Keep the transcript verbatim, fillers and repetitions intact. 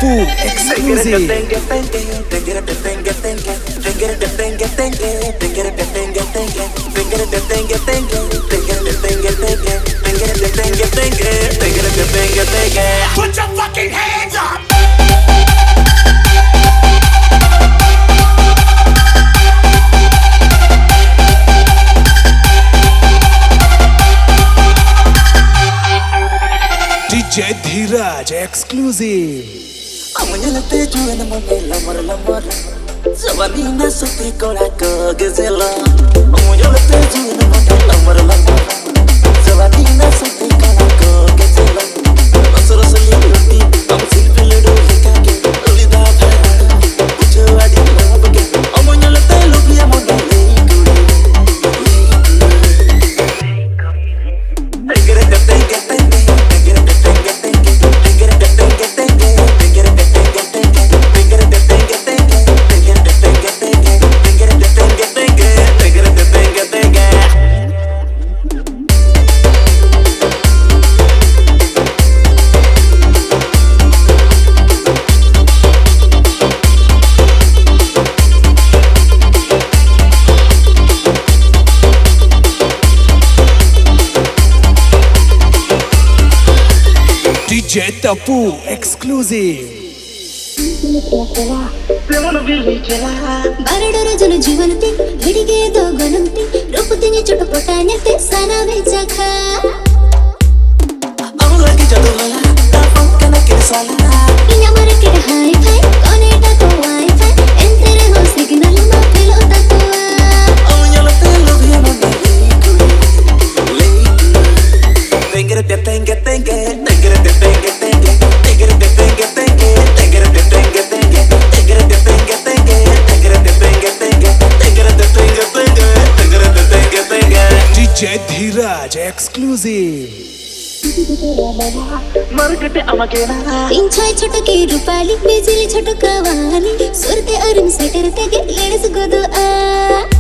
Tapu exclusive. Put your fucking hands up! D J Dheeraj exclusive. Amunyalate juana mamela marla mara Zawani na suti kola ko gazela Amunyalate juana mamela marla mara Zawani na suti kola ko gazela Asara sali luti am silpi ludo lekake ulida bhara Ucho adi labake Amunyalate lubiya mona leikuri Tegere te tenge tenge Tegere te tenge tenge Tegere te tenge tenge D J Tapu exclusive. बारडोर जन जीवनते हिडिगे दो गनंते रूपतिनी चटपटान्यते साना बेचखा अमलगी जादू वाला तापन कना के साला इना मारे के हाई फाई कनेक्ट तो वाईफाई एंतेरे हो सिग्नल मा फेलो तकुआ अमलते लोभिया मने लेकुई तेंगरे ते तेंगे तेंगे तेंगरे ते तेंगे तेंगे तेंगरे ते तेंगे तेंगे तेंगरे ते तेंगे तेंगे तेंगरे ते तेंगे तेंगे तेंगरे ते तेंगे तेंगे तेंगरे ते तेंगे तेंगे तेंगरे ते तेंगे तेंगे D J Dheeraj exclusive. मरकटे अमकेना इन छाय छोटके रूपाली बिजली छोटका वाली सुरते अरुण स्वेटर तेगे लेडस गोदो आ